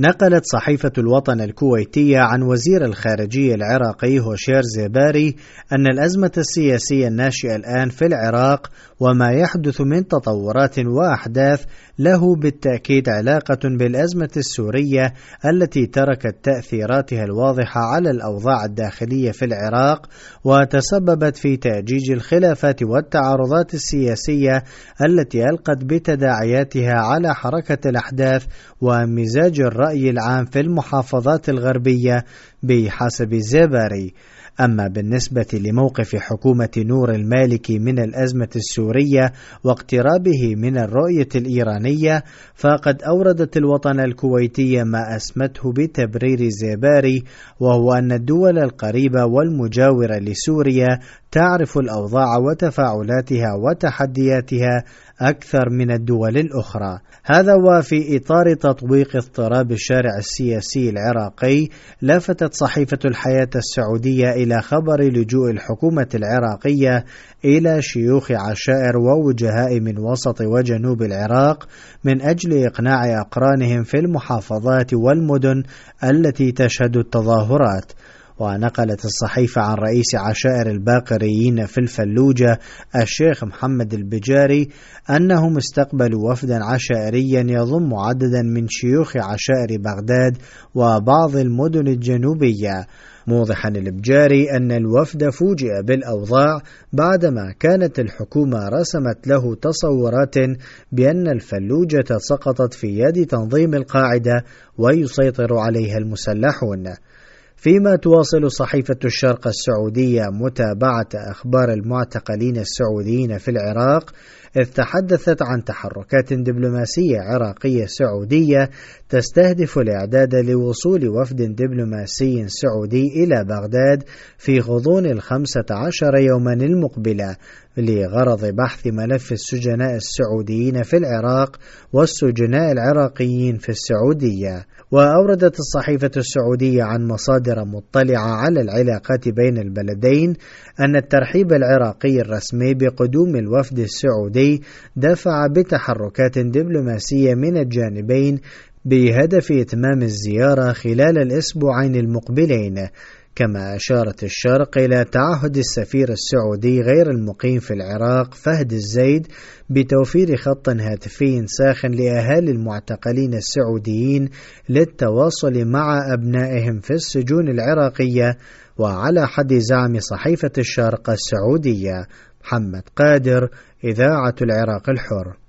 نقلت صحيفة الوطن الكويتية عن وزير الخارجية العراقي هوشير زيباري أن الأزمة السياسية الناشئة الآن في العراق وما يحدث من تطورات وأحداث له بالتأكيد علاقة بالأزمة السورية التي تركت تأثيراتها الواضحة على الأوضاع الداخلية في العراق، وتسببت في تأجيج الخلافات والتعارضات السياسية التي ألقت بتداعياتها على حركة الأحداث ومزاج الرأي العام في المحافظات الغربية بحسب زيباري. أما بالنسبة لموقف حكومة نور المالكي من الأزمة السورية واقترابه من الرؤية الإيرانية، فقد أوردت الوطن الكويتية ما أسمته بتبرير زيباري، وهو أن الدول القريبة والمجاورة لسوريا تعرف الأوضاع وتفاعلاتها وتحدياتها أكثر من الدول الأخرى. هذا وفي إطار تطويق اضطراب الشارع السياسي العراقي، لفتت صحيفة الحياة السعودية إلى خبر لجوء الحكومة العراقية إلى شيوخ عشائر ووجهاء من وسط وجنوب العراق من أجل إقناع أقرانهم في المحافظات والمدن التي تشهد التظاهرات. ونقلت الصحيفة عن رئيس عشائر الباقريين في الفلوجة الشيخ محمد البجاري أنهم استقبلوا وفدا عشائريا يضم عددا من شيوخ عشائر بغداد وبعض المدن الجنوبية، موضحا البجاري أن الوفد فوجئ بالأوضاع بعدما كانت الحكومة رسمت له تصورات بأن الفلوجة سقطت في يد تنظيم القاعدة ويسيطر عليها المسلحون. فيما تواصل صحيفة الشرق السعودية متابعة أخبار المعتقلين السعوديين في العراق، إذ تحدثت عن تحركات دبلوماسية عراقية سعودية تستهدف الإعداد لوصول وفد دبلوماسي سعودي إلى بغداد في غضون 15 يوما المقبلة لغرض بحث ملف السجناء السعوديين في العراق والسجناء العراقيين في السعودية. وأوردت الصحيفة السعودية عن مصادر مطلعة على العلاقات بين البلدين أن الترحيب العراقي الرسمي بقدوم الوفد السعودي دفع بتحركات دبلوماسية من الجانبين بهدف إتمام الزيارة خلال الأسبوعين المقبلين. كما أشارت الشرق إلى تعهد السفير السعودي غير المقيم في العراق فهد الزيد بتوفير خط هاتفي ساخن لأهالي المعتقلين السعوديين للتواصل مع أبنائهم في السجون العراقية. وعلى حد زعم صحيفة الشرق السعودية، محمد قادر، إذاعة العراق الحر.